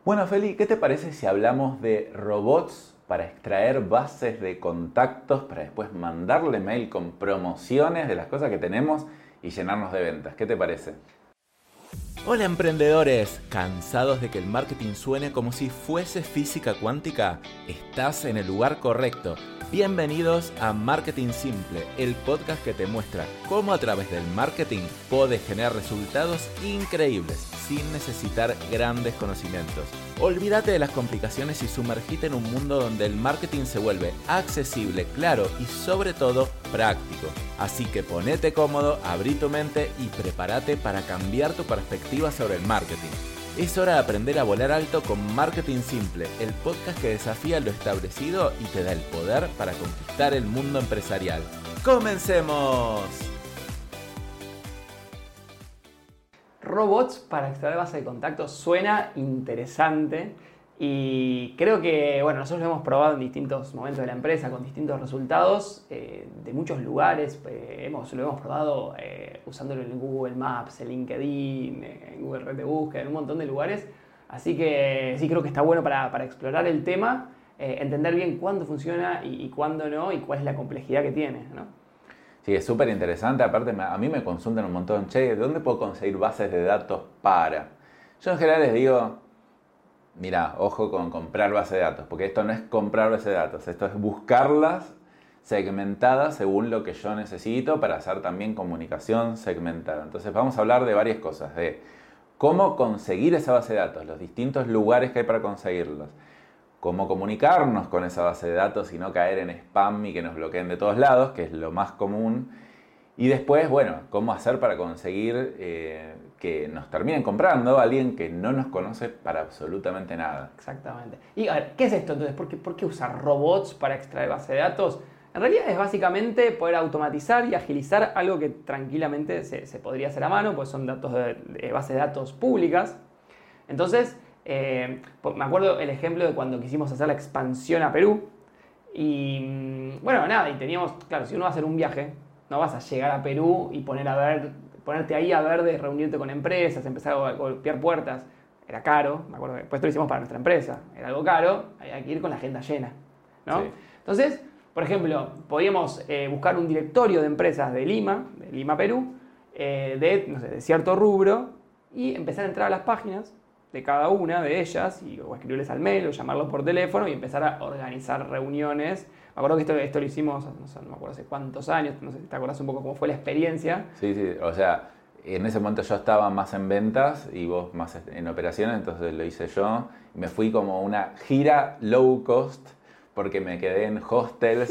Bueno, Feli, ¿qué te parece si hablamos de robots para extraer bases de contactos para después mandarle mail con promociones de las cosas que tenemos y llenarnos de ventas? ¿Qué te parece? Hola emprendedores, ¿cansados de que el marketing suene como si fuese física cuántica? Estás en el lugar correcto. Bienvenidos a Marketing Simple, el podcast que te muestra cómo a través del marketing puedes generar resultados increíbles sin necesitar grandes conocimientos. Olvídate de las complicaciones y sumergite en un mundo donde el marketing se vuelve accesible, claro y sobre todo práctico. Así que ponete cómodo, abrí tu mente y prepárate para cambiar tu perspectiva sobre el marketing. Es hora de aprender a volar alto con Marketing Simple, el podcast que desafía lo establecido y te da el poder para conquistar el mundo empresarial. ¡Comencemos! Robots para extraer base de contactos suena interesante y creo que nosotros lo hemos probado en distintos momentos de la empresa con distintos resultados de muchos lugares. Lo hemos probado usándolo en Google Maps, en LinkedIn, en Google Red de Búsqueda, en un montón de lugares. Así que sí creo que está bueno para explorar el tema, entender bien cuándo funciona y cuándo no y cuál es la complejidad que tiene, ¿no? Sí, es súper interesante. Aparte, a mí me consultan un montón. Che, ¿de dónde puedo conseguir bases de datos para? Yo en general les digo, mira, ojo con comprar bases de datos, porque esto no es comprar bases de datos, esto es buscarlas segmentadas según lo que yo necesito para hacer también comunicación segmentada. Entonces vamos a hablar de varias cosas, de cómo conseguir esa base de datos, los distintos lugares que hay para conseguirlos, cómo comunicarnos con esa base de datos y no caer en spam y que nos bloqueen de todos lados, que es lo más común. Y después, cómo hacer para conseguir que nos terminen comprando alguien que no nos conoce para absolutamente nada. Exactamente. Y a ver, ¿qué es esto entonces? ¿Por qué usar robots para extraer base de datos? En realidad es básicamente poder automatizar y agilizar algo que tranquilamente se podría hacer a mano, pues son datos de bases de datos públicas. Entonces, me acuerdo el ejemplo de cuando quisimos hacer la expansión a Perú. Y y teníamos, claro, si uno va a hacer un viaje, no vas a llegar a Perú y ponerte ahí a ver de reunirte con empresas, empezar a golpear puertas. Era caro, me acuerdo que después lo hicimos para nuestra empresa. Era algo caro, había que ir con la agenda llena, ¿no? Sí. Entonces, por ejemplo, podíamos buscar un directorio de empresas de Lima, Perú, de cierto rubro, y empezar a entrar a las páginas de cada una de ellas, o escribirles al mail, o llamarlos por teléfono, y empezar a organizar reuniones. Me acuerdo que esto lo hicimos, no me acuerdo hace cuántos años, no sé si te acordás un poco cómo fue la experiencia. Sí, o sea, en ese momento yo estaba más en ventas y vos más en operaciones, entonces lo hice yo. Me fui como una gira low cost porque me quedé en hostels.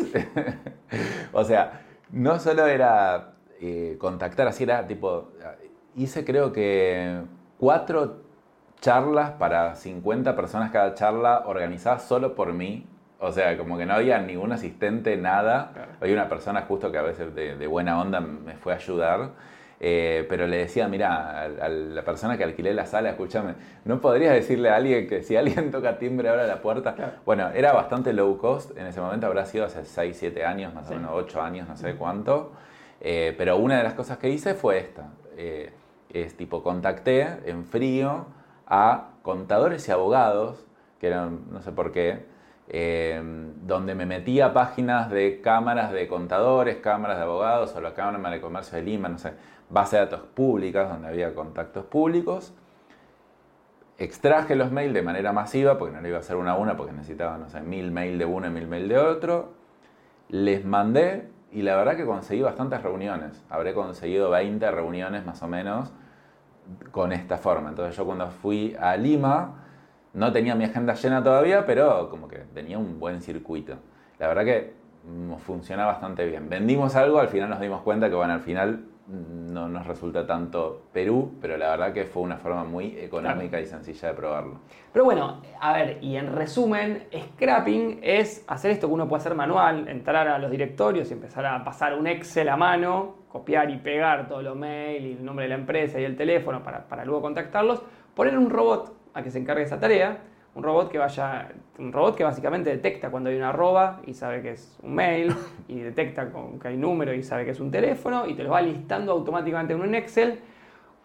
O sea, no solo era contactar, así era tipo, hice creo que 4 charlas para 50 personas cada charla, organizadas solo por mí. O sea, como que no había ningún asistente, nada. Claro. Había una persona justo que a veces de buena onda me fue a ayudar. Pero le decía, mira, a la persona que alquilé la sala, escúchame, ¿no podrías decirle a alguien que si alguien toca timbre abra la puerta? Claro. Bueno, era bastante low cost. En ese momento habrá sido hace 6, 7 años, más o menos 8 años, no sé cuánto. Pero una de las cosas que hice fue esta. Es tipo, contacté en frío a contadores y abogados, que eran, no sé por qué, donde me metía a páginas de cámaras de contadores, cámaras de abogados o la Cámara de Comercio de Lima, no sé, base de datos públicas donde había contactos públicos. Extraje los mails de manera masiva, porque no lo iba a hacer una a una, porque necesitaba, no sé, 1000 mails de uno y 1000 mails de otro. Les mandé y la verdad que conseguí bastantes reuniones. Habré conseguido 20 reuniones más o menos con esta forma. Entonces yo cuando fui a Lima no tenía mi agenda llena todavía, pero como que tenía un buen circuito. La verdad que funciona bastante bien. Vendimos algo, al final nos dimos cuenta que al final no nos resulta tanto Perú, pero la verdad que fue una forma muy económica y sencilla de probarlo. Pero bueno, a ver, y en resumen, scrapping es hacer esto que uno puede hacer manual, entrar a los directorios y empezar a pasar un Excel a mano, copiar y pegar todos los mails y el nombre de la empresa y el teléfono para luego contactarlos, poner un robot a que se encargue de esa tarea, un robot que básicamente detecta cuando hay una arroba y sabe que es un mail, y detecta que hay número y sabe que es un teléfono, y te lo va listando automáticamente en un Excel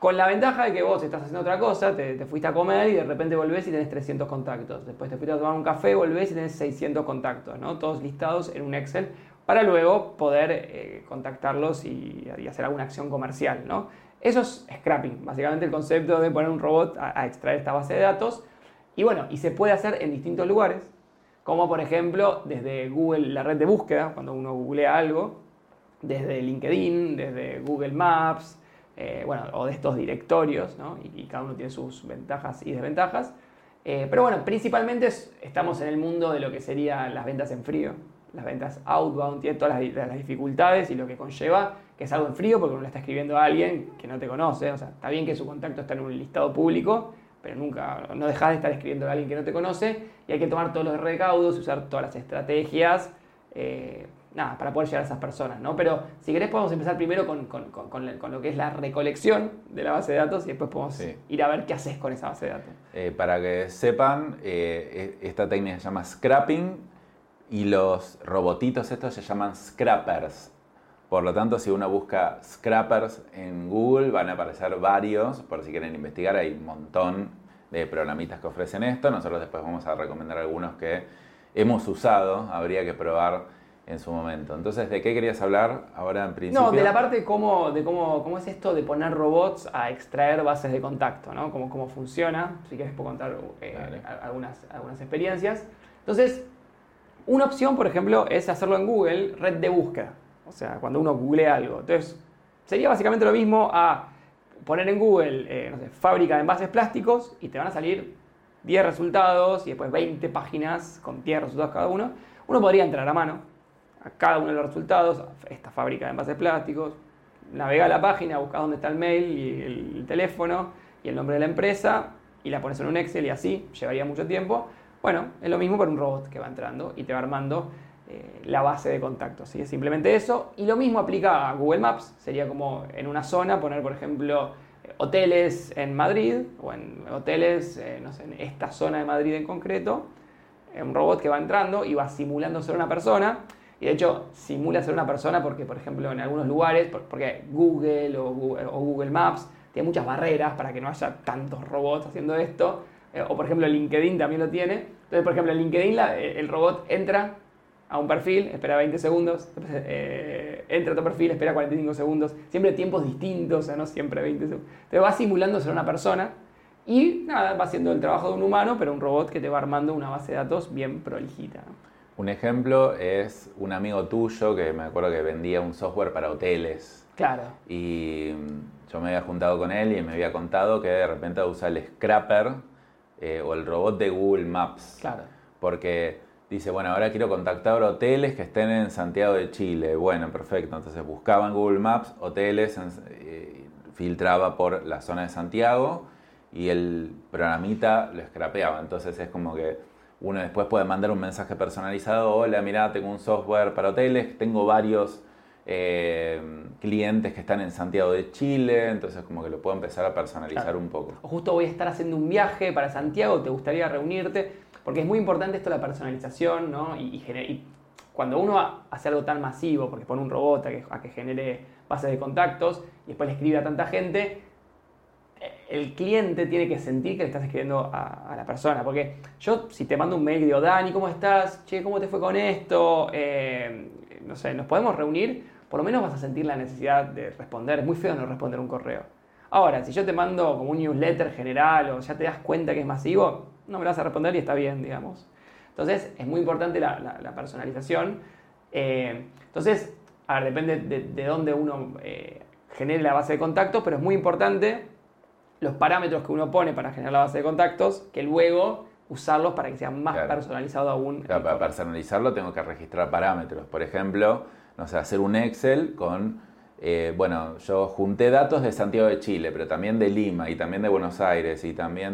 Con la ventaja de que vos estás haciendo otra cosa, te fuiste a comer y de repente volvés y tenés 300 contactos. Después te fuiste a tomar un café, volvés y tenés 600 contactos, ¿no? Todos listados en un Excel para luego poder contactarlos y hacer alguna acción comercial, ¿no? Eso es scrapping, básicamente el concepto de poner un robot a extraer esta base de datos. Y bueno, y se puede hacer en distintos lugares, como por ejemplo desde Google, la red de búsqueda, cuando uno googlea algo, desde LinkedIn, desde Google Maps, bueno, o de estos directorios, ¿no? Y cada uno tiene sus ventajas y desventajas. Pero bueno, principalmente estamos en el mundo de lo que serían las ventas en frío, las ventas outbound, tiene todas las dificultades y lo que conlleva, que es algo en frío porque uno le está escribiendo a alguien que no te conoce. O sea, está bien que su contacto está en un listado público, pero no dejas de estar escribiendo a alguien que no te conoce y hay que tomar todos los recaudos, usar todas las estrategias, para poder llegar a esas personas, ¿no? Pero si querés podemos empezar primero con lo que es la recolección de la base de datos y después podemos ir a ver qué haces con esa base de datos. Para que sepan, esta técnica se llama scrapping y los robotitos estos se llaman scrappers. Por lo tanto, si uno busca scrappers en Google, van a aparecer varios. Por si quieren investigar, hay un montón de programitas que ofrecen esto. Nosotros después vamos a recomendar algunos que hemos usado. Habría que probar en su momento. Entonces, ¿de qué querías hablar ahora en principio? No, de la parte de cómo es esto de poner robots a extraer bases de contacto, ¿no? Cómo funciona. Si quieres puedo contar algunas experiencias. Entonces, una opción, por ejemplo, es hacerlo en Google, red de búsqueda. O sea, cuando uno googlea algo. Entonces, sería básicamente lo mismo a poner en Google, fábrica de envases plásticos y te van a salir 10 resultados y después 20 páginas con 10 resultados cada uno. Uno podría entrar a mano a cada uno de los resultados, esta fábrica de envases plásticos, navega a la página, busca dónde está el mail y el teléfono y el nombre de la empresa y la pones en un Excel y así, llevaría mucho tiempo. Bueno, es lo mismo para un robot que va entrando y te va armando la base de contactos, ¿sí? Es simplemente eso. Y lo mismo aplica a Google Maps. Sería como en una zona poner, por ejemplo, hoteles en Madrid o en hoteles, en esta zona de Madrid en concreto. Un robot que va entrando y va simulando ser una persona. Y de hecho, simula ser una persona porque, por ejemplo, en algunos lugares, porque Google o Google Maps tiene muchas barreras para que no haya tantos robots haciendo esto. O, por ejemplo, LinkedIn también lo tiene. Entonces, por ejemplo, en LinkedIn el robot entra a un perfil, espera 20 segundos, entra a otro perfil, espera 45 segundos, siempre tiempos distintos, o sea, no siempre 20 segundos. Entonces va simulando ser una persona y nada, va haciendo el trabajo de un humano, pero un robot que te va armando una base de datos bien prolijita, ¿no? Un ejemplo es un amigo tuyo que me acuerdo que vendía un software para hoteles. Claro. Y yo me había juntado con él y me había contado que de repente usa el Scrapper o el robot de Google Maps. Claro. Porque dice, bueno, ahora quiero contactar hoteles que estén en Santiago de Chile. Bueno, perfecto. Entonces buscaba en Google Maps hoteles, filtraba por la zona de Santiago y el programita lo scrapeaba. Entonces es como que uno después puede mandar un mensaje personalizado. Hola, mirá, tengo un software para hoteles, tengo varios clientes que están en Santiago de Chile, entonces como que lo puedo empezar a personalizar un poco. O justo voy a estar haciendo un viaje para Santiago, te gustaría reunirte, porque es muy importante esto de la personalización, ¿no? Y cuando uno hace algo tan masivo, porque pone un robot a que genere bases de contactos y después le escribe a tanta gente, el cliente tiene que sentir que le estás escribiendo a la persona. Porque yo, si te mando un mail y digo, Dani, ¿cómo estás? Che, ¿cómo te fue con esto? No sé, ¿nos podemos reunir? Por lo menos vas a sentir la necesidad de responder. Es muy feo no responder un correo. Ahora, si yo te mando como un newsletter general o ya te das cuenta que es masivo, no me lo vas a responder y está bien, digamos. Entonces, es muy importante la personalización. Entonces, a ver, depende de dónde uno genere la base de contactos, pero es muy importante los parámetros que uno pone para generar la base de contactos, que luego usarlos para que sea más personalizado aún. Claro, para personalizarlo tengo que registrar parámetros. Por ejemplo, no sé, hacer un Excel con, bueno, yo junté datos de Santiago de Chile, pero también de Lima y también de Buenos Aires y también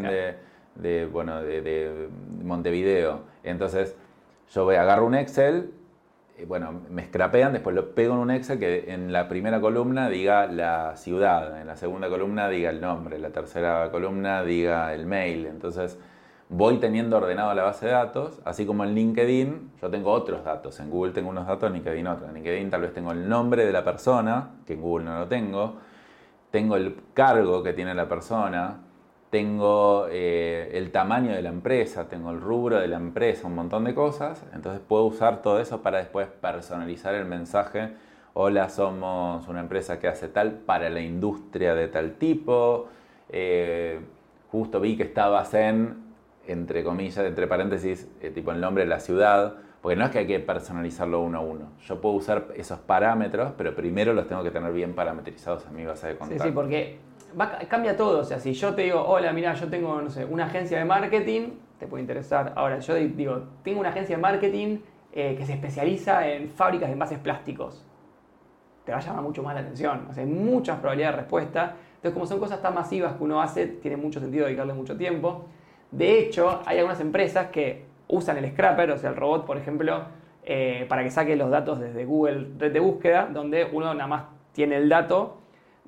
de Montevideo. Entonces, yo agarro un Excel, bueno, me scrapean, después lo pego en un Excel que en la primera columna diga la ciudad, en la segunda columna diga el nombre, en la tercera columna diga el mail. Entonces voy teniendo ordenado la base de datos, así como en LinkedIn yo tengo otros datos. En Google tengo unos datos, en LinkedIn otros. En LinkedIn tal vez tengo el nombre de la persona, que en Google no lo tengo. tengo el cargo que tiene la persona, tengo el tamaño de la empresa, tengo el rubro de la empresa, un montón de cosas. Entonces puedo usar todo eso para después personalizar el mensaje. Hola, somos una empresa que hace tal para la industria de tal tipo. Justo vi que estabas entre comillas, entre paréntesis, tipo el nombre de la ciudad. Porque no es que hay que personalizarlo uno a uno. Yo puedo usar esos parámetros, pero primero los tengo que tener bien parametrizados en mi base de contactos. Sí, porque cambia todo. O sea, si yo te digo, hola, mira, yo tengo, no sé, una agencia de marketing, te puede interesar. Ahora, yo digo, tengo una agencia de marketing que se especializa en fábricas de envases plásticos. Te va a llamar mucho más la atención. O sea, hay muchas probabilidades de respuesta. Entonces, como son cosas tan masivas que uno hace, tiene mucho sentido dedicarle mucho tiempo. De hecho, hay algunas empresas que usan el scrapper, o sea, el robot, por ejemplo, para que saque los datos desde Google Red de Búsqueda, donde uno nada más tiene el dato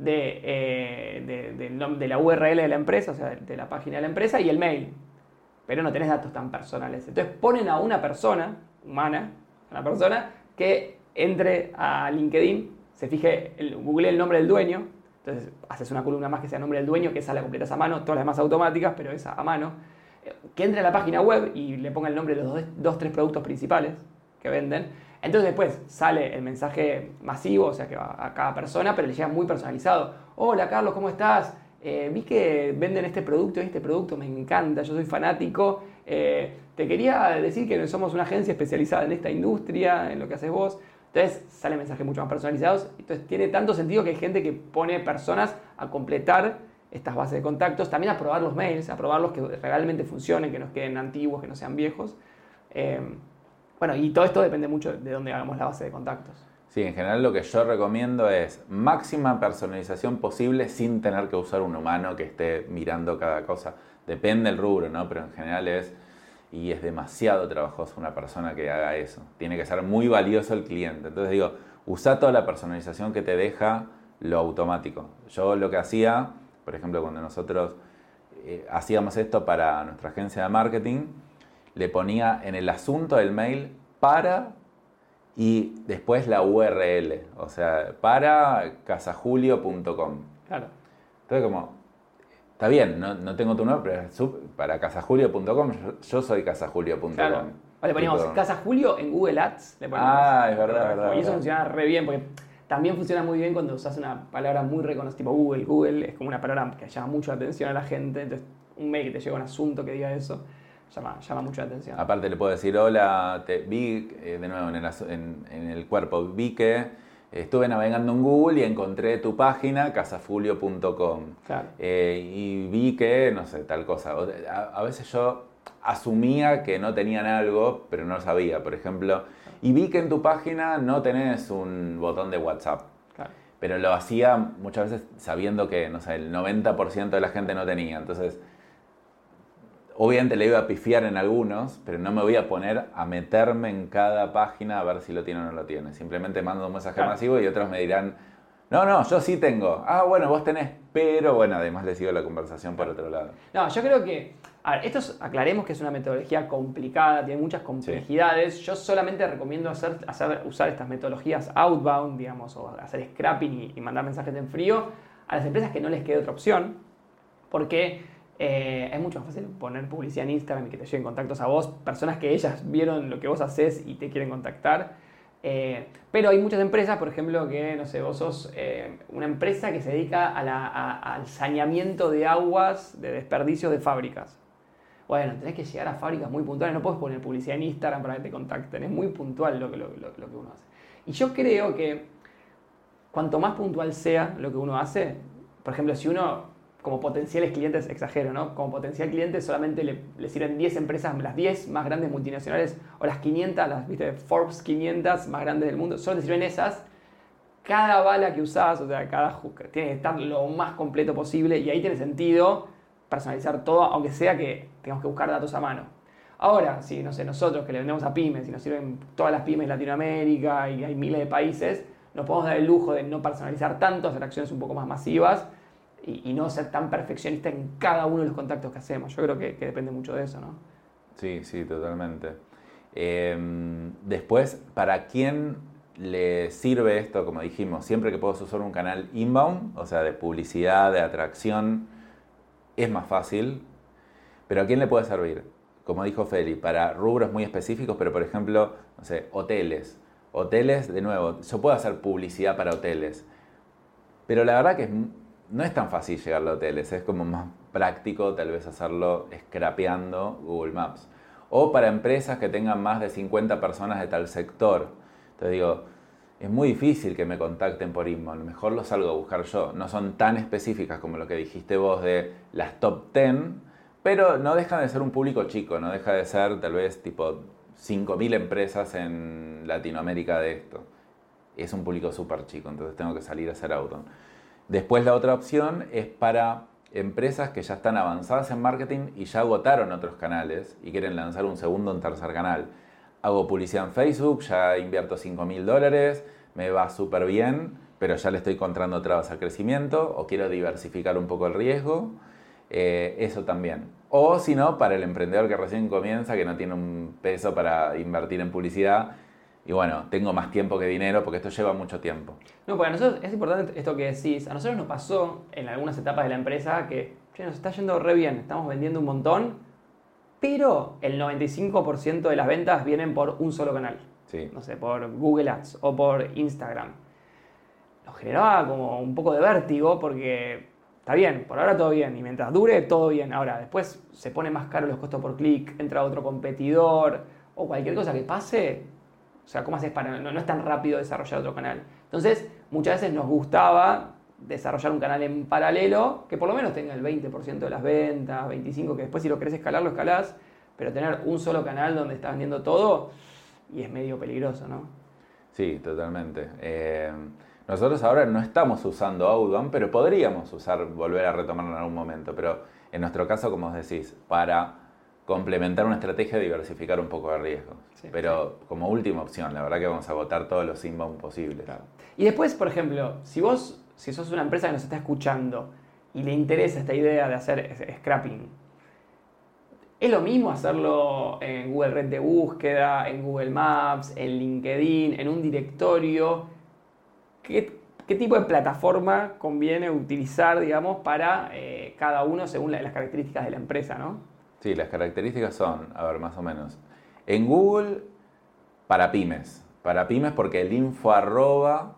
de la URL de la empresa, o sea, de la página de la empresa y el mail. Pero no tenés datos tan personales. Entonces ponen a una persona humana, una persona que entre a LinkedIn, se fije, google el nombre del dueño, entonces haces una columna más que sea nombre del dueño, que esa la completas a mano, todas las demás automáticas, pero esa a mano. Que entre a la página web y le ponga el nombre de los 3 productos principales que venden. Entonces después sale el mensaje masivo, o sea que va a cada persona, pero le llega muy personalizado. Hola Carlos, ¿cómo estás? Vi que venden este producto me encanta, yo soy fanático. Te quería decir que somos una agencia especializada en esta industria, en lo que haces vos. Entonces sale mensajes mucho más personalizados. Entonces tiene tanto sentido que hay gente que pone personas a completar estas bases de contactos, también a probar los mails, a probarlos que realmente funcionen, que no queden antiguos, que no sean viejos. Bueno, y todo esto depende mucho de dónde hagamos la base de contactos. Sí, en general lo que yo recomiendo es máxima personalización posible sin tener que usar un humano que esté mirando cada cosa. Depende del rubro, ¿no? Pero en general es demasiado trabajoso una persona que haga eso. Tiene que ser muy valioso el cliente. Entonces digo, usa toda la personalización que te deja lo automático. Yo lo que hacía, por ejemplo, cuando nosotros hacíamos esto para nuestra agencia de marketing, le ponía en el asunto del mail para y después la URL, o sea, para casajulio.com. Claro. Entonces como, está bien, no tengo tu nombre, pero es para casajulio.com, yo soy casajulio.com. Claro. O le poníamos Casa Julio en Google Ads. Le poníamos, es verdad. Y eso funciona re bien, porque también funciona muy bien cuando usas una palabra muy reconocida, tipo Google. Google es como una palabra que llama mucho la atención a la gente, entonces un mail que te lleva un asunto que diga eso, llama mucho la atención. Aparte le puedo decir, hola, te vi de nuevo en el cuerpo, vi que estuve navegando en Google y encontré tu página, casafulio.com. Claro. Y vi que, no sé, tal cosa. A veces yo asumía que no tenían algo, pero no lo sabía. Por ejemplo, y vi que en tu página no tenés un botón de WhatsApp. Claro. Pero lo hacía muchas veces sabiendo que, no sé, el 90% de la gente no tenía. Entonces, obviamente le iba a pifiar en algunos, pero no me voy a poner a meterme en cada página a ver si lo tiene o no lo tiene. Simplemente mando un mensaje masivo y otros me dirán, no, yo sí tengo. Ah, bueno, vos tenés, pero bueno, además le sigo la conversación por otro lado. No, yo creo que, a ver, aclaremos que es una metodología complicada, tiene muchas complejidades. Sí. Yo solamente recomiendo usar estas metodologías outbound, digamos, o hacer scrapping y mandar mensajes en frío a las empresas que no les quede otra opción, porque es mucho más fácil poner publicidad en Instagram y que te lleguen contactos a vos, personas que ellas vieron lo que vos haces y te quieren contactar. Pero hay muchas empresas, por ejemplo, que, no sé, vos sos una empresa que se dedica al saneamiento de aguas de desperdicios de fábricas. Bueno, tenés que llegar a fábricas muy puntuales, no podés poner publicidad en Instagram para que te contacten, es muy puntual lo que uno hace. Y yo creo que cuanto más puntual sea lo que uno hace, por ejemplo, si uno como potenciales clientes, exagero, ¿no? Como potencial cliente solamente le sirven 10 empresas, las 10 más grandes multinacionales, o las 500, ¿viste? Forbes 500 más grandes del mundo, solo te sirven esas. Cada bala que usás, o sea, tiene que estar lo más completo posible, y ahí tiene sentido personalizar todo, aunque sea que tengamos que buscar datos a mano. Ahora, si, no sé, nosotros que le vendemos a pymes, y nos sirven todas las pymes de Latinoamérica, y hay miles de países, nos podemos dar el lujo de no personalizar tanto, hacer acciones un poco más masivas, y no ser tan perfeccionista en cada uno de los contactos que hacemos. Yo creo que depende mucho de eso, ¿no? Sí, totalmente. Después, ¿para quién le sirve esto, como dijimos, siempre que puedo usar un canal inbound, o sea, de publicidad, de atracción, es más fácil. Pero ¿a quién le puede servir? Como dijo Feli, para rubros muy específicos, pero por ejemplo, no sé, hoteles. Hoteles, de nuevo, yo puedo hacer publicidad para hoteles, pero la verdad que no es tan fácil llegar a hoteles, es como más práctico tal vez hacerlo scrapeando Google Maps. O para empresas que tengan más de 50 personas de tal sector. Entonces digo, es muy difícil que me contacten por inbound, mejor lo salgo a buscar yo. No son tan específicas como lo que dijiste vos de las top 10, pero no dejan de ser un público chico, no deja de ser tal vez tipo 5.000 empresas en Latinoamérica de esto. Es un público súper chico, entonces tengo que salir a hacer outbound. Después la otra opción es para empresas que ya están avanzadas en marketing y ya agotaron otros canales y quieren lanzar un segundo o un tercer canal. Hago publicidad en Facebook, ya invierto $5.000, me va súper bien, pero ya le estoy encontrando trabas al crecimiento o quiero diversificar un poco el riesgo. Eso también. O si no, para el emprendedor que recién comienza, que no tiene un peso para invertir en publicidad, y bueno, tengo más tiempo que dinero porque esto lleva mucho tiempo. No, porque a nosotros es importante esto que decís. A nosotros nos pasó en algunas etapas de la empresa que nos está yendo re bien, estamos vendiendo un montón, pero el 95% de las ventas vienen por un solo canal. Sí. No sé, por Google Ads o por Instagram. Nos generaba como un poco de vértigo porque está bien, por ahora todo bien, y mientras dure todo bien. Ahora, después se pone más caro los costos por clic, entra otro competidor o cualquier cosa que pase. O sea, ¿cómo haces para...? No es tan rápido desarrollar otro canal. Entonces, muchas veces nos gustaba desarrollar un canal en paralelo que por lo menos tenga el 20% de las ventas, 25%, que después si lo querés escalar, lo escalás, pero tener un solo canal donde estás vendiendo todo y es medio peligroso, ¿no? Sí, totalmente. Nosotros ahora no estamos usando outbound, pero podríamos volver a retomarlo en algún momento. Pero en nuestro caso, como os decís, para complementar una estrategia, diversificar un poco de riesgo. Sí, pero sí, como última opción, la verdad que vamos a agotar todos los inbound posibles. Claro. Y después, por ejemplo, si sos una empresa que nos está escuchando y le interesa esta idea de hacer scrapping, ¿es lo mismo hacerlo en Google Red de Búsqueda, en Google Maps, en LinkedIn, en un directorio? ¿Qué tipo de plataforma conviene utilizar, digamos, para cada uno según las características de la empresa, ¿no? Sí, las características son, a ver, más o menos. En Google, para pymes porque el info arroba,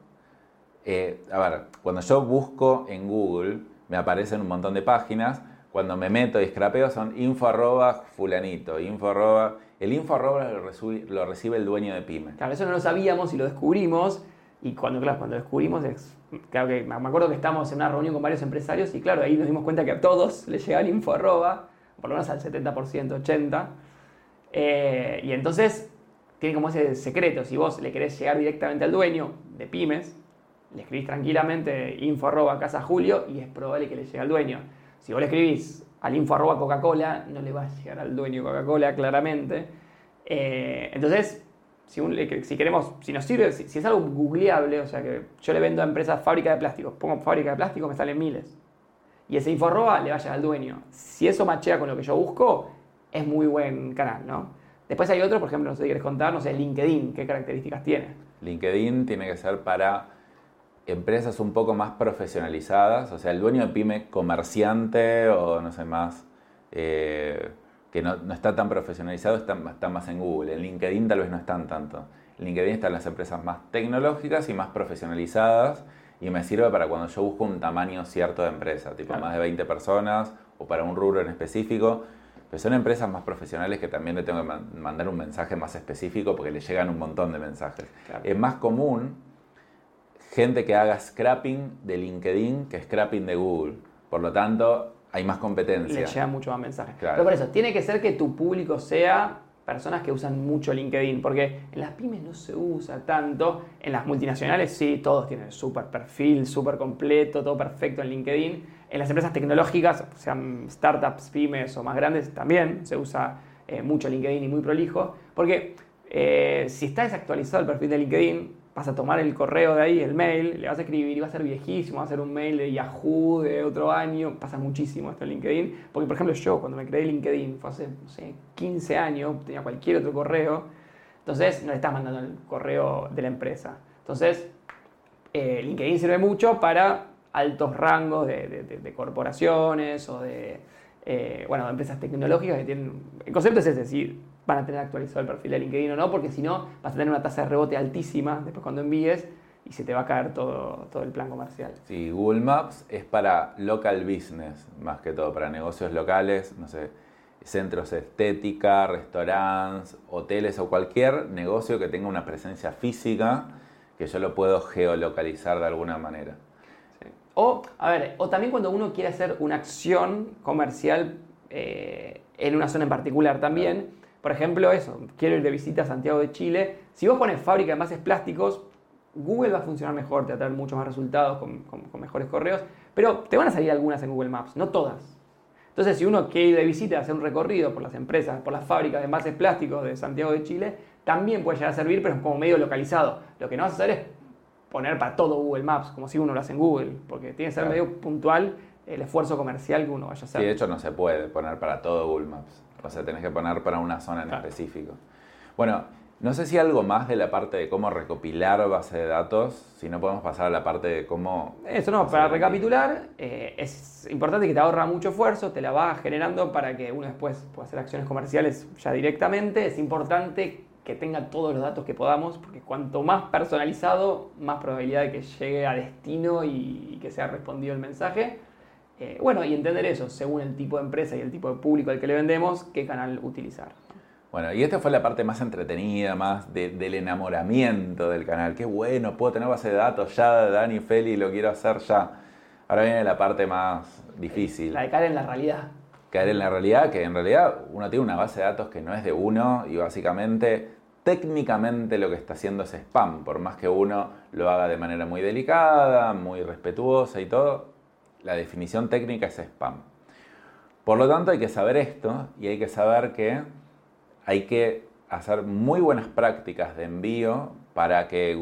a ver, cuando yo busco en Google, me aparecen un montón de páginas. Cuando me meto y scrapeo son info arroba fulanito, info arroba... El info arroba lo recibe el dueño de pyme. Claro, eso no lo sabíamos y lo descubrimos. Y cuando lo descubrimos, claro que me acuerdo que estábamos en una reunión con varios empresarios y claro, ahí nos dimos cuenta que a todos les llega el info arroba, por lo menos al 70%, 80%. Y entonces tiene como ese secreto. Si vos le querés llegar directamente al dueño de pymes, le escribís tranquilamente info arroba Casa Julio y es probable que le llegue al dueño. Si vos le escribís al info arroba Coca-Cola, no le va a llegar al dueño de Coca-Cola, claramente. Entonces, si queremos, si nos sirve, si es algo googleable, o sea que yo le vendo a empresas fábrica de plásticos, pongo fábrica de plásticos, me salen miles. Y ese info arroba le va a llegar al dueño. Si eso machea con lo que yo busco, es muy buen canal, ¿no? Después hay otro, por ejemplo, no sé si quieres contar, no sé, LinkedIn, ¿qué características tiene? LinkedIn tiene que ser para empresas un poco más profesionalizadas, o sea, el dueño de pyme comerciante o no sé más, que no está tan profesionalizado, está más en Google. En LinkedIn tal vez no están tanto. En LinkedIn están las empresas más tecnológicas y más profesionalizadas y me sirve para cuando yo busco un tamaño cierto de empresa, tipo claro, más de 20 personas o para un rubro en específico. Pero son empresas más profesionales que también le tengo que mandar un mensaje más específico porque le llegan un montón de mensajes. Claro. Es más común gente que haga scrapping de LinkedIn que scrapping de Google. Por lo tanto, hay más competencia. Le llegan mucho más mensajes. Claro. Pero por eso, tiene que ser que tu público sea personas que usan mucho LinkedIn, porque en las pymes no se usa tanto. En las multinacionales sí, todos tienen súper perfil, súper completo, todo perfecto en LinkedIn. En las empresas tecnológicas, sean startups, pymes o más grandes, también se usa mucho LinkedIn y muy prolijo. Porque si está desactualizado el perfil de LinkedIn, vas a tomar el correo de ahí, el mail, le vas a escribir y va a ser viejísimo, va a ser un mail de Yahoo de otro año. Pasa muchísimo esto en LinkedIn. Porque, por ejemplo, yo cuando me creé LinkedIn fue hace, no sé, 15 años, tenía cualquier otro correo. Entonces no le estás mandando el correo de la empresa. Entonces, LinkedIn sirve mucho para altos rangos de corporaciones o de empresas tecnológicas que tienen... El concepto es ese, si van a tener actualizado el perfil de LinkedIn o no, porque si no vas a tener una tasa de rebote altísima después cuando envíes y se te va a caer todo el plan comercial. Sí, Google Maps es para local business, más que todo, para negocios locales, no sé, centros de estética, restaurantes, hoteles o cualquier negocio que tenga una presencia física que yo lo puedo geolocalizar de alguna manera. Sí. O también cuando uno quiere hacer una acción comercial en una zona en particular también. Por ejemplo, quiero ir de visita a Santiago de Chile. Si vos pones fábrica de envases plásticos, Google va a funcionar mejor, te va a traer muchos más resultados con mejores correos, pero te van a salir algunas en Google Maps, no todas. Entonces, si uno quiere ir de visita, hacer un recorrido por las empresas, por las fábricas de envases plásticos de Santiago de Chile, también puede llegar a servir, pero es como medio localizado. Lo que no vas a hacer es poner para todo Google Maps, como si uno lo hace en Google, porque tiene que ser medio puntual el esfuerzo comercial que uno vaya a hacer. Sí, de hecho no se puede poner para todo Google Maps. O sea, tenés que poner para una zona en específico. Bueno, no sé si algo más de la parte de cómo recopilar base de datos, si no podemos pasar a la parte de cómo... Eso no, para recapitular, es importante que te ahorra mucho esfuerzo, te la va generando para que uno después pueda hacer acciones comerciales ya directamente. Es importante que tenga todos los datos que podamos, porque cuanto más personalizado, más probabilidad de que llegue a destino y que sea respondido el mensaje. Y entender eso, según el tipo de empresa y el tipo de público al que le vendemos, qué canal utilizar. Bueno, y esta fue la parte más entretenida, más del enamoramiento del canal. Qué bueno, puedo tener base de datos ya de Dani Feli, lo quiero hacer ya. Ahora viene la parte más difícil. La de caer en la realidad. Caer en la realidad, que en realidad uno tiene una base de datos que no es de uno y básicamente, técnicamente lo que está haciendo es spam. Por más que uno lo haga de manera muy delicada, muy respetuosa y todo, la definición técnica es spam. Por lo tanto hay que saber esto y hay que saber que hay que hacer muy buenas prácticas de envío para que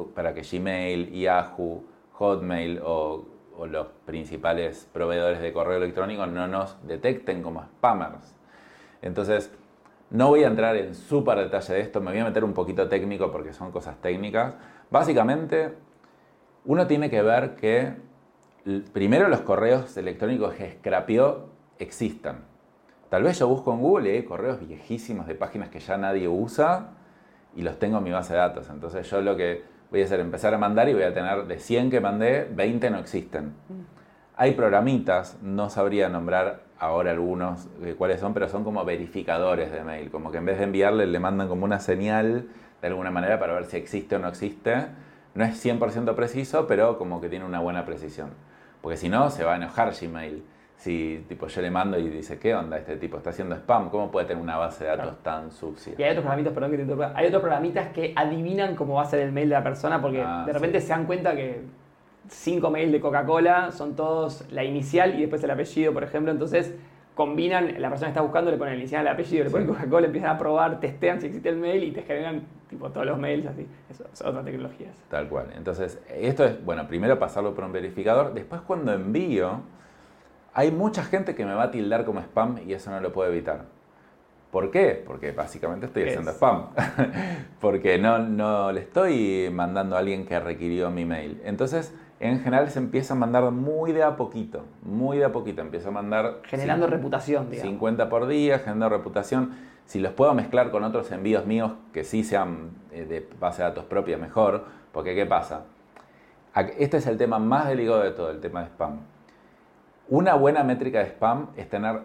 Gmail, Yahoo, Hotmail o los principales proveedores de correo electrónico no nos detecten como spammers. Entonces, no voy a entrar en súper detalle de esto, me voy a meter un poquito técnico porque son cosas técnicas. Básicamente, uno tiene que ver que primero los correos electrónicos que scrapeó existan. Tal vez yo busco en Google y hay correos viejísimos de páginas que ya nadie usa y los tengo en mi base de datos. Entonces yo lo que voy a hacer es empezar a mandar y voy a tener de 100 que mandé, 20 no existen. Hay programitas, no sabría nombrar ahora algunos cuáles son, pero son como verificadores de mail. Como que en vez de enviarle le mandan como una señal de alguna manera para ver si existe o no existe. No es 100% preciso, pero como que tiene una buena precisión. Porque si no, se va a enojar Gmail. Si tipo, yo le mando y dice, ¿qué onda? Este tipo está haciendo spam. ¿Cómo puede tener una base de datos tan sucia? Y hay otros programitas, perdón que te interrumpa, hay otros programitas que adivinan cómo va a ser el mail de la persona porque de repente se dan cuenta que 5 mails de Coca-Cola son todos la inicial y después el apellido, por ejemplo. Entonces combinan, la persona que está buscando le pone el inicial, el apellido, le ponen Coca-Cola, empiezan a probar, testean si existe el mail y te generan tipo todos los mails así. Eso son otras tecnologías. Tal cual. Entonces, esto es, bueno, primero pasarlo por un verificador. Después cuando envío, hay mucha gente que me va a tildar como spam y eso no lo puedo evitar. ¿Por qué? Porque básicamente estoy haciendo spam. Porque no le estoy mandando a alguien que requirió mi mail. Entonces, en general se empieza a mandar muy de a poquito. Empiezo a mandar... Generando reputación, digamos. 50 por día, generando reputación. Si los puedo mezclar con otros envíos míos que sí sean de base de datos propia, mejor. Porque, ¿qué pasa? Este es el tema más delicado de todo, el tema de spam. Una buena métrica de spam es tener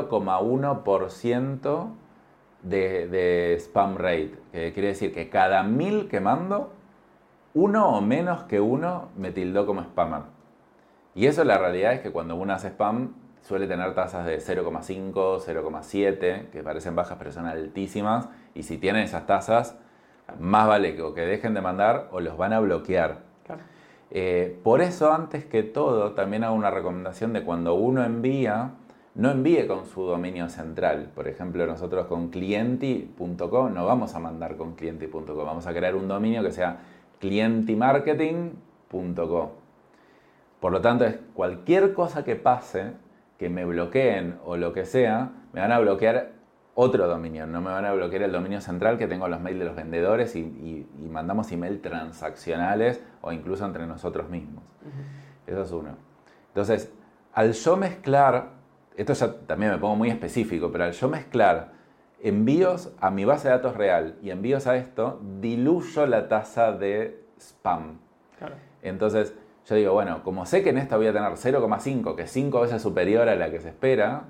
0,1% de spam rate. Que quiere decir que cada 1000 que mando, uno o menos que uno me tildó como spammer. Y eso la realidad es que cuando uno hace spam suele tener tasas de 0,5, 0,7, que parecen bajas pero son altísimas. Y si tienen esas tasas, más vale que o que dejen de mandar o los van a bloquear. Claro. Por eso, antes que todo, también hago una recomendación de cuando uno envía, no envíe con su dominio central. Por ejemplo, nosotros con clienti.co no vamos a mandar con clienti.co, vamos a crear un dominio que sea clientimarketing.co. Por lo tanto, es cualquier cosa que pase, que me bloqueen o lo que sea, me van a bloquear otro dominio, no me van a bloquear el dominio central que tengo los mails de los vendedores y mandamos email transaccionales o incluso entre nosotros mismos. Eso es uno. Entonces, al yo mezclar, esto ya también me pongo muy específico, pero al yo mezclar envíos a mi base de datos real y envíos a esto, diluyo la tasa de spam. Claro. Entonces, yo digo, bueno, como sé que en esta voy a tener 0,5, que es 5 veces superior a la que se espera,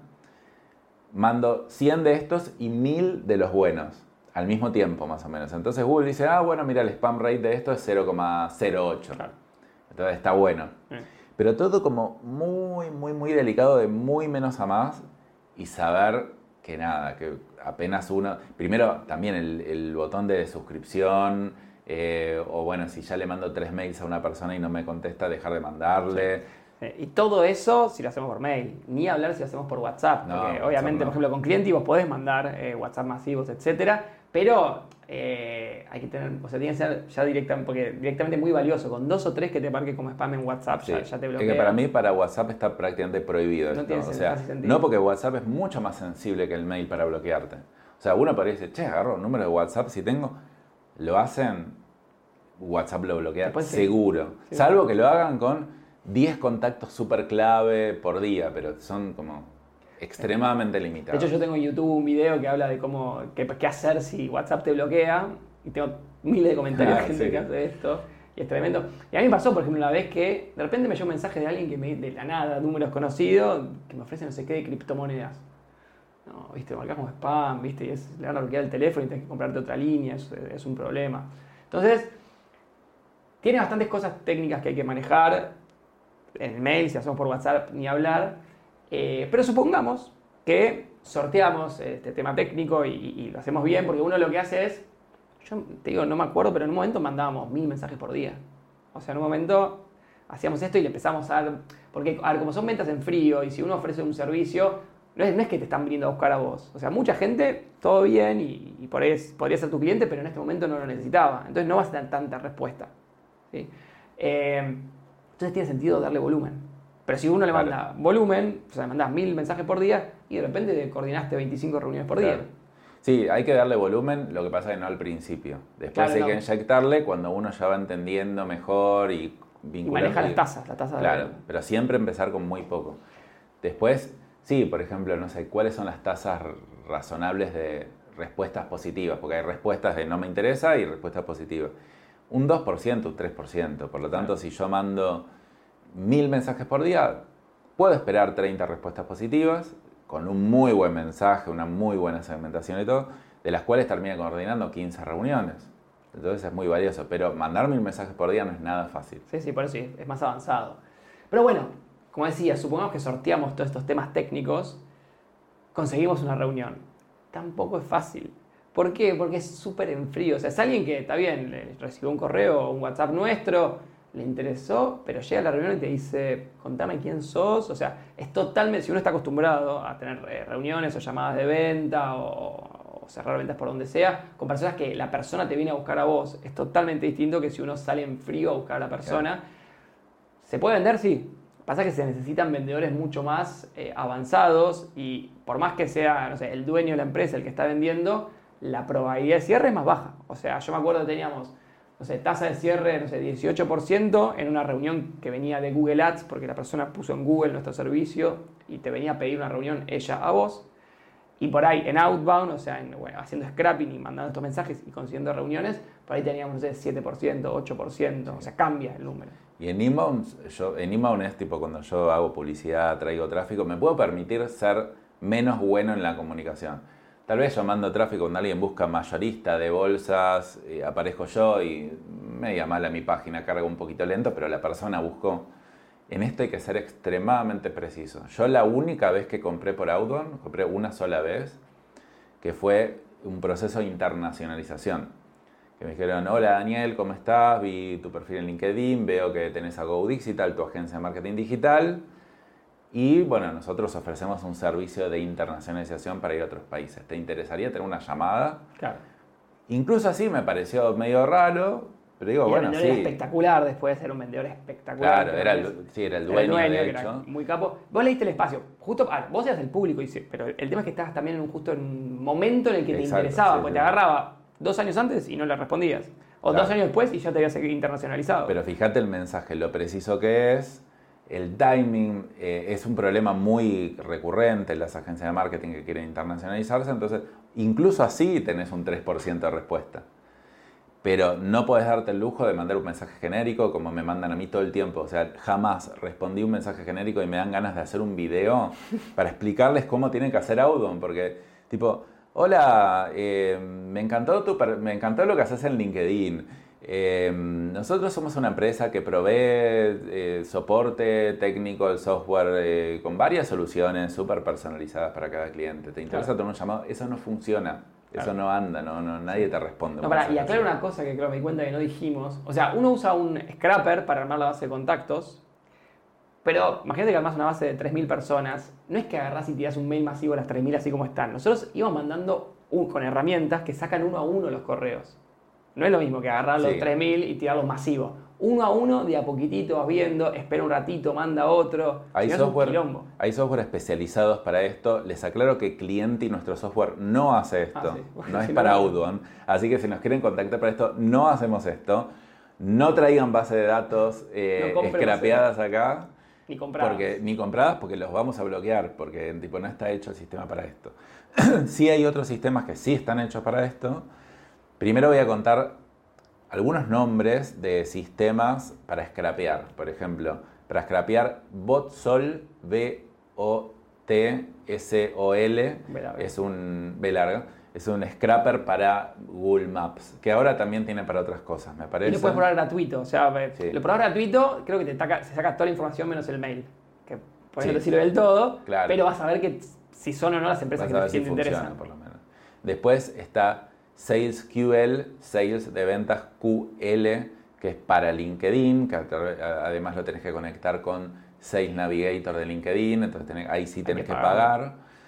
mando 100 de estos y 1000 de los buenos, al mismo tiempo más o menos. Entonces Google dice, bueno, mira, el spam rate de esto es 0,08. Claro. Entonces está bueno. Pero todo como muy, muy, muy delicado, de muy menos a más, y saber que nada, que apenas uno... Primero, también el botón de suscripción, o bueno, si ya le mando 3 mails a una persona y no me contesta, dejar de mandarle. Sí. Y todo eso si lo hacemos por mail, ni hablar si lo hacemos por WhatsApp, porque obviamente, por ejemplo, con clientes vos podés mandar WhatsApp masivos, etcétera, pero hay que tener, o sea, tiene que ser ya directamente, porque directamente es muy valioso, con 2 o 3 que te marque como spam en WhatsApp, sí, ya te bloquea. Es que para mí, para WhatsApp está prácticamente prohibido esto. Tiene o sea, sentido. No, porque WhatsApp es mucho más sensible que el mail para bloquearte. O sea, uno podría decir, agarro un número de WhatsApp, si tengo, lo hacen, WhatsApp lo bloquea seguro. Sí. Salvo que lo hagan con 10 contactos súper clave por día, pero son como extremadamente limitados. De hecho, yo tengo en YouTube un video que habla de qué hacer si WhatsApp te bloquea, y tengo miles de comentarios de gente que hace esto, y es tremendo. Y a mí me pasó, por ejemplo, una vez que de repente me llegó un mensaje de alguien que de la nada, números conocidos, que me ofrece no sé qué de criptomonedas. No, viste, marcas como spam, viste, y le van a bloquear el teléfono y tienes que comprarte otra línea, es un problema. Entonces, tiene bastantes cosas técnicas que hay que manejar en el mail, si hacemos por WhatsApp, ni hablar. Pero supongamos que sorteamos este tema técnico y lo hacemos bien, porque uno lo que hace es, yo te digo, no me acuerdo, pero en un momento mandábamos 1000 mensajes por día. O sea, en un momento hacíamos esto y le empezamos a dar, porque a ver, como son ventas en frío y si uno ofrece un servicio, no es que te están viniendo a buscar a vos. O sea, mucha gente, todo bien y por ahí podría ser tu cliente, pero en este momento no lo necesitaba. Entonces no vas a tener tanta respuesta, ¿sí? Entonces tiene sentido darle volumen. Pero si uno le manda volumen, o sea, le mandás 1000 mensajes por día y de repente coordinaste 25 reuniones por día. Sí, hay que darle volumen, lo que pasa es que no al principio. Después hay que inyectarle cuando uno ya va entendiendo mejor y vinculando. Y maneja las tasas. Claro, pero siempre empezar con muy poco. Después, sí, por ejemplo, no sé, ¿cuáles son las tasas razonables de respuestas positivas? Porque hay respuestas de no me interesa y respuestas positivas. Un 2%, un 3%. Por lo tanto, si yo mando 1000 mensajes por día, puedo esperar 30 respuestas positivas con un muy buen mensaje, una muy buena segmentación y todo, de las cuales termina coordinando 15 reuniones. Entonces es muy valioso, pero mandar 1000 mensajes por día no es nada fácil. Sí, por eso es más avanzado. Pero bueno, como decía, supongamos que sorteamos todos estos temas técnicos, conseguimos una reunión. Tampoco es fácil. ¿Por qué? Porque es súper en frío. O sea, es alguien que, está bien, le recibió un correo o un WhatsApp nuestro, le interesó, pero llega a la reunión y te dice, contame quién sos. O sea, es totalmente, si uno está acostumbrado a tener reuniones o llamadas de venta o cerrar ventas por donde sea, con personas que la persona te viene a buscar a vos, es totalmente distinto que si uno sale en frío a buscar a la persona. Claro. ¿Se puede vender? Sí. Pasa que se necesitan vendedores mucho más avanzados y por más que sea, no sé, el dueño de la empresa el que está vendiendo, la probabilidad de cierre es más baja. O sea, yo me acuerdo que teníamos, no sé, tasa de cierre, no sé, 18% en una reunión que venía de Google Ads, porque la persona puso en Google nuestro servicio y te venía a pedir una reunión ella a vos. Y por ahí en outbound, o sea, haciendo scrapping y mandando estos mensajes y consiguiendo reuniones, por ahí teníamos, no sé, 7%, 8%, o sea, cambia el número. Y en inbound es tipo cuando yo hago publicidad, traigo tráfico, me puedo permitir ser menos bueno en la comunicación. Tal vez yo mando tráfico cuando alguien busca mayorista de bolsas, aparezco yo y media mala mi página, carga un poquito lento, pero la persona buscó. En esto hay que ser extremadamente preciso. Yo la única vez que compré por outbound, compré una sola vez, que fue un proceso de internacionalización. Que me dijeron, hola Daniel, ¿cómo estás? Vi tu perfil en LinkedIn, veo que tenés a GoDigital, tu agencia de marketing digital. Y bueno, nosotros ofrecemos un servicio de internacionalización para ir a otros países. ¿Te interesaría tener una llamada? Claro. Incluso así me pareció medio raro, Pero digo, Y bueno, el vendedor era sí. espectacular después, era un vendedor espectacular. Claro, era el dueño, de que hecho. era muy capo. Vos leíste el espacio, justo, vos eras el público, pero el tema es que estabas también justo en un momento en el que te Exacto, interesaba, sí, porque sí. te agarraba 2 años antes y no le respondías. O Claro. 2 años después y ya te habías internacionalizado. Pero fíjate el mensaje, lo preciso que es. El timing es un problema muy recurrente en las agencias de marketing que quieren internacionalizarse, entonces incluso así tenés un 3% de respuesta. Pero no podés darte el lujo de mandar un mensaje genérico como me mandan a mí todo el tiempo. O sea, jamás respondí un mensaje genérico y me dan ganas de hacer un video para explicarles cómo tienen que hacer Outbound. Porque, tipo, hola, me encantó lo que haces en LinkedIn. Nosotros somos una empresa que provee soporte técnico del software con varias soluciones súper personalizadas para cada cliente. ¿Te interesa tomar un llamado? Eso no funciona. Eso no anda, nadie te responde. No, y aclaro una cosa que creo que me di cuenta que no dijimos. O sea, uno usa un scrapper para armar la base de contactos, pero imagínate que armás una base de 3.000 personas. No es que agarrás y tirás un mail masivo a las 3.000 así como están. Nosotros íbamos mandando con herramientas que sacan uno a uno los correos. No es lo mismo que agarrar los 3.000 y tirarlos masivos. Uno a uno, de a poquitito vas viendo, espera un ratito, manda otro. Hay si no, es un quilombo. hay software especializados para esto. Les aclaro que Clienti, nuestro software, no hace esto. Sí. Bueno, no es si para no, Outbound. Así que si nos quieren contactar para esto, no hacemos esto. No traigan base de datos scrapeadas acá. Ni compradas. Ni compradas porque los vamos a bloquear. Porque tipo, no está hecho el sistema para esto. Sí hay otros sistemas que sí están hechos para esto. Primero voy a contar algunos nombres de sistemas para scrapear. Por ejemplo, para scrapear Botsol, B-O-T-S-O-L, es un B larga, es un scrapper para Google Maps, que ahora también tiene para otras cosas, me parece. Y lo puedes probar gratuito. O sea, Sí. lo probás gratuito, creo que se saca toda la información menos el mail. Que por ahí Sí. no te sirve del todo, Claro. pero vas a ver que si son o no las empresas Vas a que ver te si funciona, interesan. por lo menos. Después está SalesQL, Sales de ventas QL, que es para LinkedIn, que además lo tenés que conectar con Sales Navigator de LinkedIn, entonces ahí sí tenés que pagar.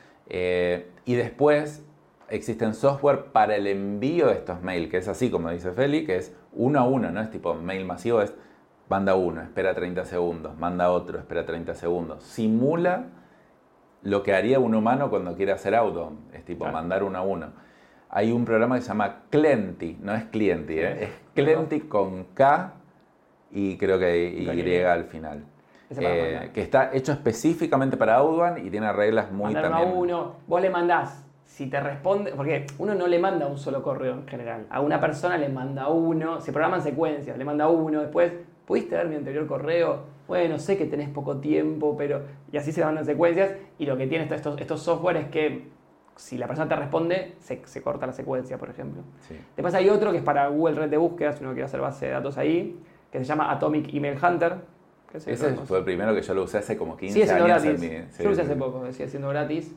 Y después existen software para el envío de estos mails, que es así como dice Feli, que es uno a uno, no es tipo mail masivo, es manda uno, espera 30 segundos, manda otro, espera 30 segundos. Simula lo que haría un humano cuando quiere hacer outbound, es tipo mandar uno a uno. Hay un programa que se llama Clienti, no es Clienti, es Clienti con K y creo que Y al final. Que está hecho específicamente para Outbound y tiene reglas muy mandar también. uno a uno, vos le mandás, si te responde, porque uno no le manda un solo correo en general, a una persona le manda uno, se programan secuencias, le manda uno, después, ¿pudiste ver mi anterior correo? Bueno, sé que tenés poco tiempo, pero... Y así se mandan secuencias, y lo que tienen estos software es que si la persona te responde, se corta la secuencia, por ejemplo. Sí. Después hay otro que es para Google Red de Búsqueda, si uno quiere hacer base de datos ahí, que se llama Atomic Email Hunter. Ese fue el primero que yo lo usé hace como 15 sigue siendo años. gratis. Yo lo usé hace poco, sigue siendo gratis.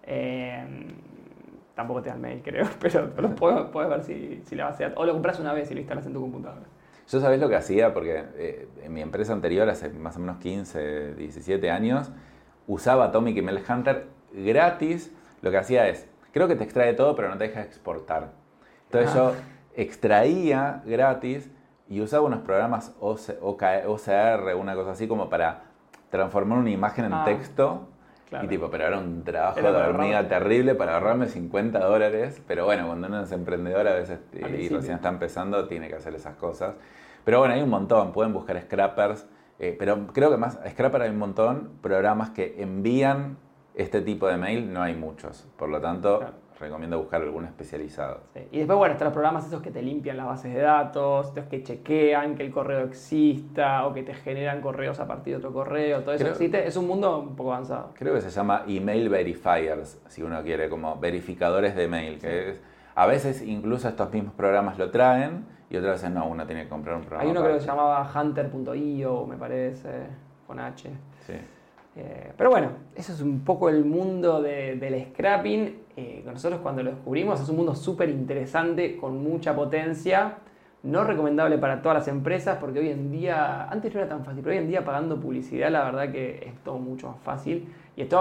Tampoco te da el mail, creo, pero lo puedes ver si la base de datos. O lo compras una vez y lo instalas en tu computadora. Yo sabés lo que hacía, porque en mi empresa anterior, hace más o menos 15, 17 años, usaba Atomic Email Hunter gratis. Lo que hacía es, creo que te extrae todo, pero no te deja exportar. Entonces yo extraía gratis y usaba unos programas OCR, una cosa así, como para transformar una imagen en texto. Claro. Y tipo, pero era un trabajo de hormiga terrible para ahorrarme $50. Pero bueno, cuando uno es emprendedor a veces y recién está empezando, tiene que hacer esas cosas. Pero bueno, hay un montón. Pueden buscar scrappers. Pero creo que más scrapper hay un montón. Programas que envían este tipo de mail, no hay muchos. Por lo tanto, recomiendo buscar algún especializado. Sí. Y después, bueno, están los programas esos que te limpian las bases de datos, estos que chequean que el correo exista o que te generan correos a partir de otro correo. Todo eso existe. Es un mundo un poco avanzado. Creo que se llama email verifiers, si uno quiere, como verificadores de mail. Que a veces incluso estos mismos programas lo traen y otras veces no, uno tiene que comprar un programa. Hay uno que se llamaba hunter.io, me parece, con H. Sí. Pero bueno, eso es un poco el mundo del scrapping. Nosotros cuando lo descubrimos es un mundo súper interesante, con mucha potencia, no recomendable para todas las empresas porque hoy en día, antes no era tan fácil, pero hoy en día pagando publicidad la verdad que es todo mucho más fácil. Y esto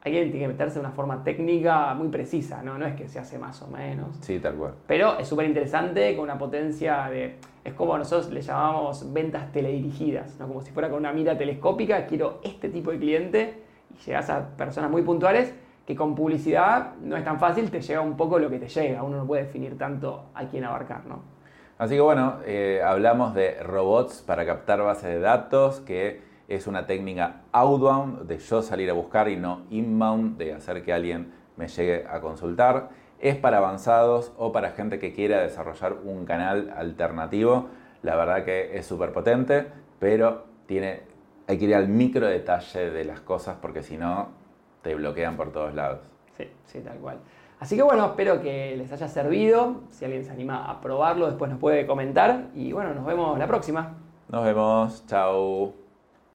alguien tiene que meterse de una forma técnica muy precisa, ¿no? No es que se hace más o menos. Sí, tal cual. Pero es súper interesante con una potencia de... Es como nosotros le llamamos ventas teledirigidas, ¿no? Como si fuera con una mira telescópica, quiero este tipo de cliente y llegas a personas muy puntuales que con publicidad no es tan fácil, te llega un poco lo que te llega, uno no puede definir tanto a quién abarcar, ¿no? Así que bueno, hablamos de robots para captar bases de datos, que es una técnica outbound de yo salir a buscar y no inbound de hacer que alguien me llegue a consultar. Es para avanzados o para gente que quiera desarrollar un canal alternativo. La verdad que es súper potente, pero hay que ir al micro detalle de las cosas porque si no te bloquean por todos lados. Sí, tal cual. Así que bueno, espero que les haya servido. Si alguien se anima a probarlo, después nos puede comentar. Y bueno, nos vemos la próxima. Nos vemos. Chao.